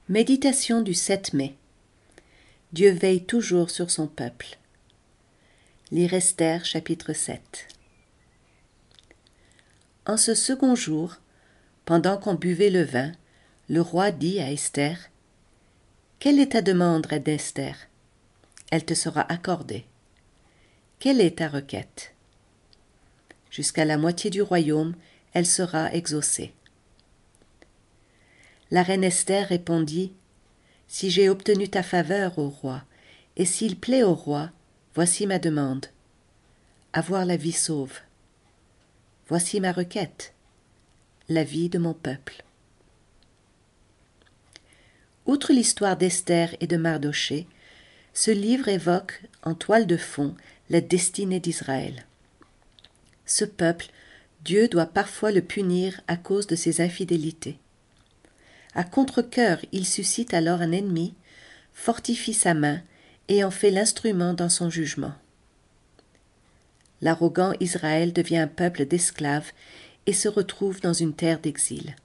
Méditation du 7 mai. Dieu veille toujours sur son peuple. Lire Esther, chapitre 7. En ce second jour, pendant qu'on buvait le vin, le roi dit à Esther : « Quelle est ta demande, reine Esther ? Elle te sera accordée. Quelle est ta requête ? Jusqu'à la moitié du royaume, elle sera exaucée. » La reine Esther répondit : « Si j'ai obtenu ta faveur, ô roi, et s'il plaît au roi, voici ma demande. Avoir la vie sauve. Voici ma requête. La vie de mon peuple. » Outre l'histoire d'Esther et de Mardochée, ce livre évoque, en toile de fond, la destinée d'Israël. Ce peuple, Dieu doit parfois le punir à cause de ses infidélités. À contre-cœur, il suscite alors un ennemi, fortifie sa main et en fait l'instrument dans son jugement. L'arrogant Israël devient un peuple d'esclaves et se retrouve dans une terre d'exil.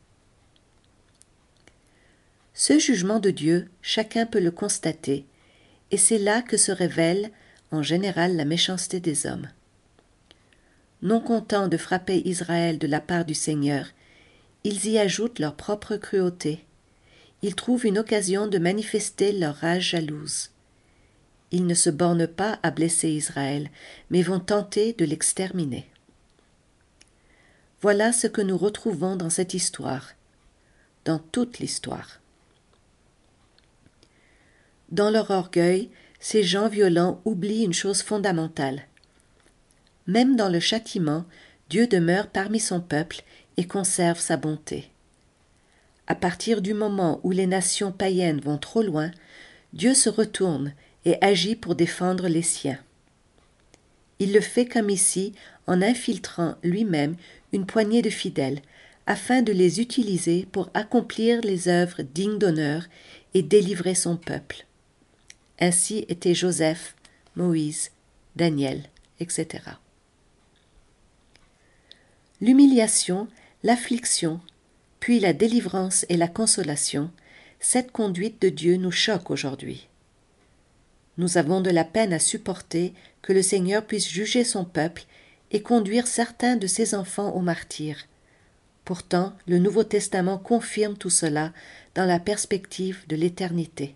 Ce jugement de Dieu, chacun peut le constater, et c'est là que se révèle, en général, la méchanceté des hommes. Non contents de frapper Israël de la part du Seigneur, ils y ajoutent leur propre cruauté. Ils trouvent une occasion de manifester leur rage jalouse. Ils ne se bornent pas à blesser Israël, mais vont tenter de l'exterminer. Voilà ce que nous retrouvons dans cette histoire, dans toute l'histoire. Dans leur orgueil, ces gens violents oublient une chose fondamentale. Même dans le châtiment, Dieu demeure parmi son peuple et conserve sa bonté. À partir du moment où les nations païennes vont trop loin, Dieu se retourne et agit pour défendre les siens. Il le fait comme ici en infiltrant lui-même une poignée de fidèles afin de les utiliser pour accomplir les œuvres dignes d'honneur et délivrer son peuple. Ainsi étaient Joseph, Moïse, Daniel, etc. L'humiliation, l'affliction, puis la délivrance et la consolation, cette conduite de Dieu nous choque aujourd'hui. Nous avons de la peine à supporter que le Seigneur puisse juger son peuple et conduire certains de ses enfants au martyre. Pourtant, le Nouveau Testament confirme tout cela dans la perspective de l'éternité.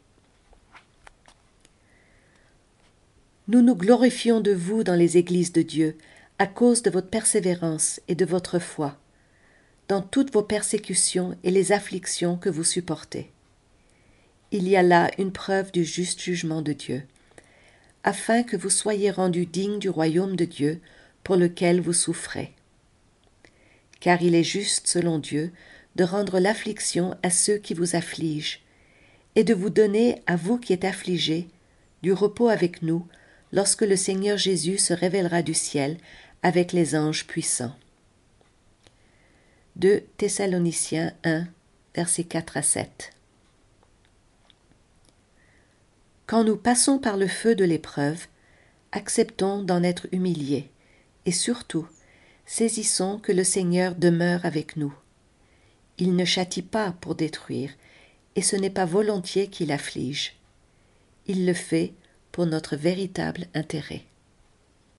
Nous nous glorifions de vous dans les églises de Dieu à cause de votre persévérance et de votre foi, dans toutes vos persécutions et les afflictions que vous supportez. Il y a là une preuve du juste jugement de Dieu, afin que vous soyez rendus dignes du royaume de Dieu pour lequel vous souffrez. Car il est juste, selon Dieu, de rendre l'affliction à ceux qui vous affligent, et de vous donner, à vous qui êtes affligés, du repos avec nous, lorsque le Seigneur Jésus se révélera du ciel avec les anges puissants. 2 Thessaloniciens 1, versets 4 à 7. Quand nous passons par le feu de l'épreuve, acceptons d'en être humiliés, et surtout, saisissons que le Seigneur demeure avec nous. Il ne châtie pas pour détruire, et ce n'est pas volontiers qu'il afflige. Il le fait pour notre véritable intérêt.